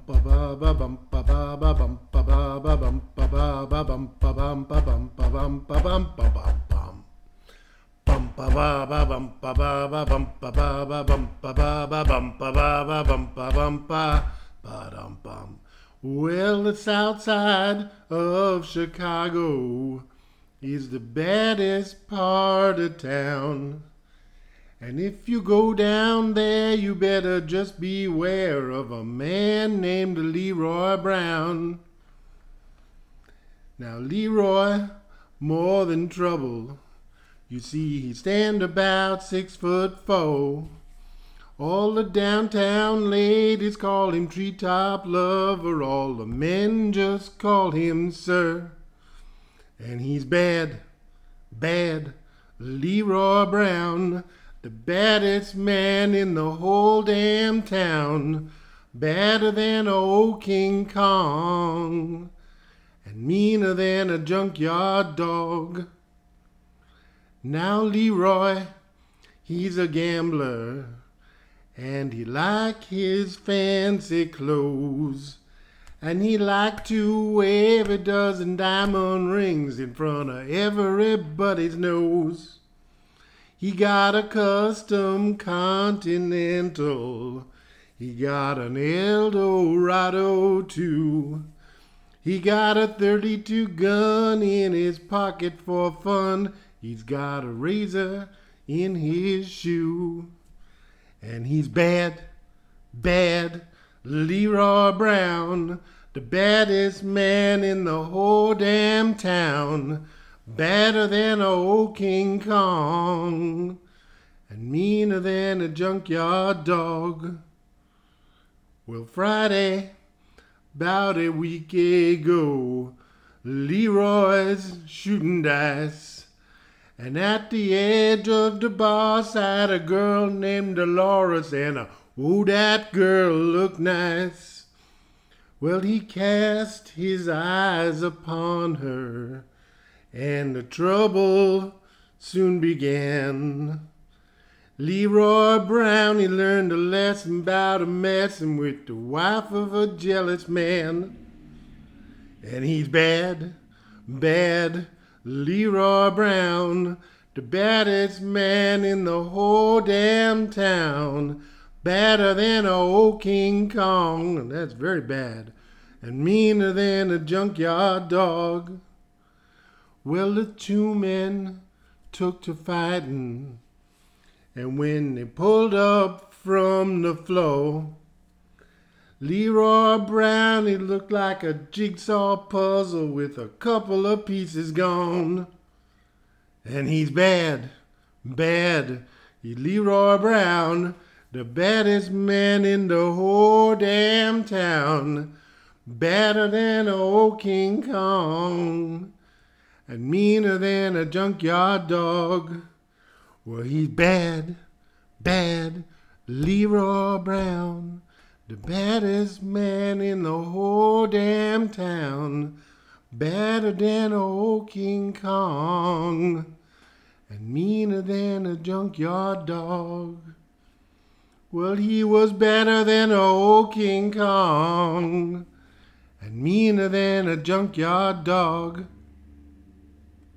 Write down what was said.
ba ba ba bum ba ba ba bum ba ba ba bum ba ba ba bum ba bum ba bum ba bum ba bum ba bum bum. Bum ba ba ba bum ba ba ba bum ba ba ba bum ba ba ba bum ba ba ba bum ba bum ba dum bum. Well, the south side of Chicago is the baddest part of town. And if you go down there, you better just beware of a man named Leroy Brown. Now, Leroy, more than trouble. You see, he stand about 6'4". All the downtown ladies call him treetop lover. All the men just call him sir. And he's bad, bad, Leroy Brown. The baddest man in the whole damn town. Badder than old King Kong. And meaner than a junkyard dog. Now Leroy, he's a gambler. And he like his fancy clothes. And he like to wave a dozen diamond rings in front of everybody's nose. He got a custom Continental. He got an Eldorado too. He got a 32 gun in his pocket for fun. He's got a razor in his shoe. And he's bad, bad, Leroy Brown, the baddest man in the whole damn town. Badder than old King Kong, and meaner than a junkyard dog. Well, Friday, 'bout a week ago, Leroy's shooting dice, and at the edge of the bar sat a girl named Dolores, and oh, that girl looked nice. Well, he cast his eyes upon her, and the trouble soon began. Leroy Brown, he learned a lesson about a messin' with the wife of a jealous man. And he's bad, bad, Leroy Brown, the baddest man in the whole damn town. Badder than old King Kong, and that's very bad, and meaner than a junkyard dog. Well, the two men took to fighting, and when they pulled up from the floor, Leroy Brown, he looked like a jigsaw puzzle with a couple of pieces gone. And he's bad, bad, Leroy Brown, the baddest man in the whole damn town. Badder than old King Kong, and meaner than a junkyard dog. Well, he's bad, bad, Leroy Brown, the baddest man in the whole damn town. Badder than old King Kong, and meaner than a junkyard dog. Well, he was better than old King Kong, and meaner than a junkyard dog.